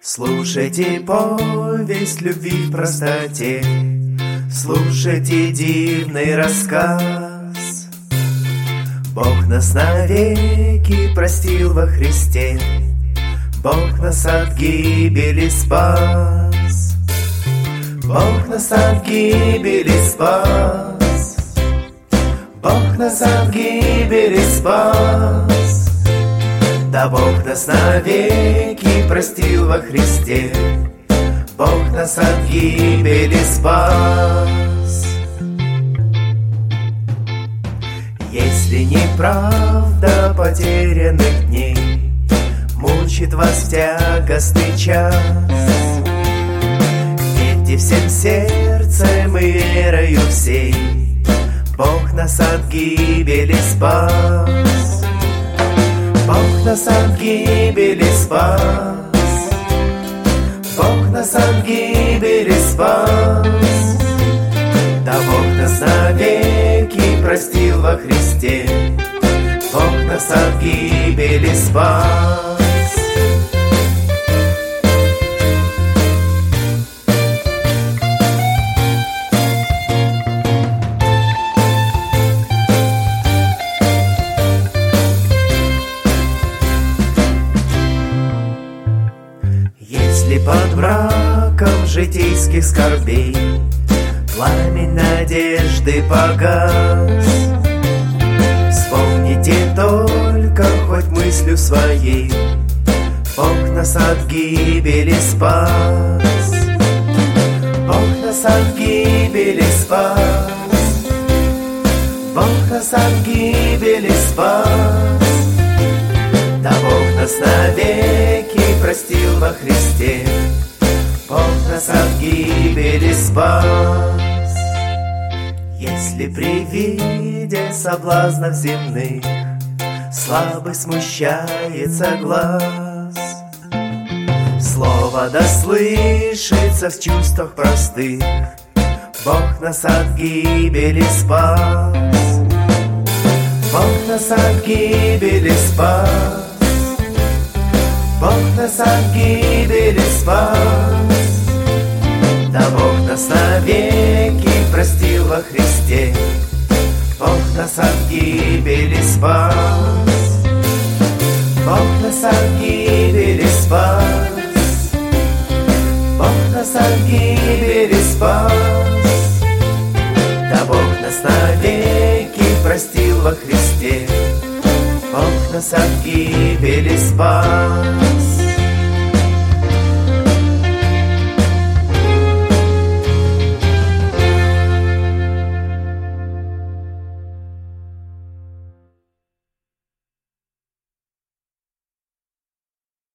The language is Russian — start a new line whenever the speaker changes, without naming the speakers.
Слушайте повесть любви в простоте, слушайте дивный рассказ. Бог нас навеки простил во Христе, Бог нас от гибели спас. Бог нас от гибели спас. Бог нас от гибели спас. Да Бог нас навеки простил во Христе, Бог нас от гибели спас. Если неправда потерянных дней мучит вас в тягостный час, верьте всем сердцем и верою всей, Бог нас от гибели спас. Бог нас от гибели спас. Бог нас от гибели спас. Да Бог нас навеки простил во Христе, Бог нас от гибели спас. Если под мраком житейских скорбей пламень надежды погас, вспомните только хоть мыслью своей, Бог нас от гибели спас. Бог нас от гибели спас. Бог нас от гибели спас. Да Бог нас навеки простил во Христе, Бог нас от гибели спас. Если при виде соблазнов земных слабый смущается глаз, слово да слышится в чувствах простых, Бог нас от гибели спас. Бог нас от гибели спас. Бог нас от гибели спас. Да Бог нас навеки простил во Христе, Бог нас от гибели спас. Бог нас от гибели спас. Бог нас от гибели спас. Да Бог нас навеки простил во Христе, Бог нас от гибели спас.